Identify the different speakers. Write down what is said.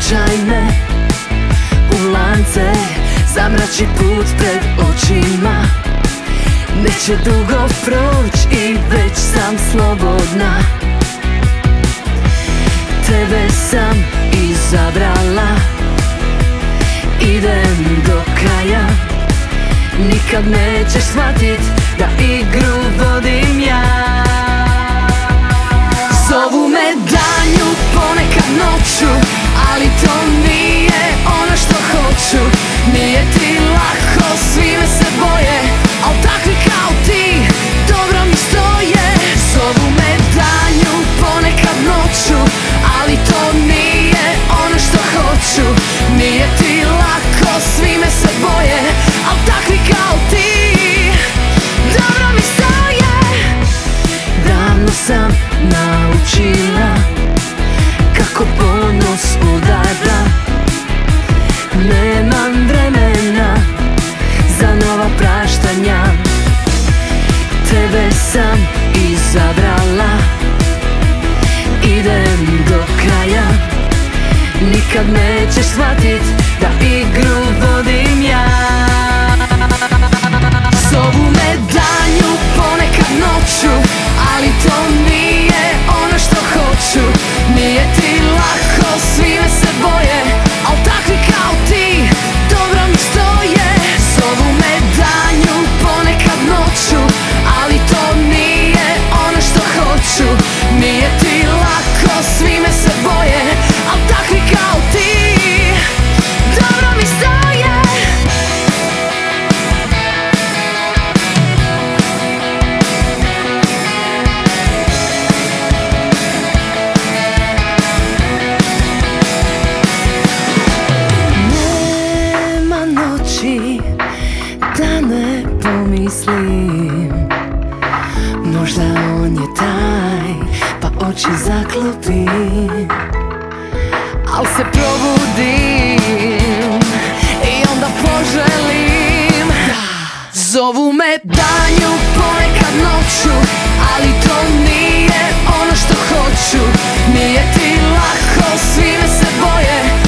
Speaker 1: Slučaj me u lance zamrači put pred očima. Neće dugo proć i već sam slobodna. Tebe sam izabrala, idem do kraja. Nikad nećeš shvatit da igru vodim ja. Zovu me danju, ponekad noću, ali to nije ono što hoću. Nije ti lako, svi me se boje, al takvi kao ti dobro mi stoje. Zovu me danju, ponekad noću, ali to nije ono što hoću. Nije ti lako, svi me se boje, al takvi kao ti dobro mi stoje. Davno sam naučila kako ponos udara. Nemam vremena za nova praštanja. Tebe sam izabrala, idem do kraja. Nikad nećeš shvatit da igru vodim ja. Zovu me danju, ponekad noću, ali to nije ono što hoću. Nije ti lako, svi me se boje, al takvi kao ti dobro mi stoje. Zovu me danju, ponekad noću, ali to nije ono što hoću. Nije ti lako, svi me se boje, al takvi kao ti dobro mi stoje. Nema noći da ne pomislim, možda on je taj, pa oči zaklopim. Al se probudim i onda poželim da. Zovu me danju, ponekad noću, ali to nije ono što hoću. Nije ti lako, svi me se boje,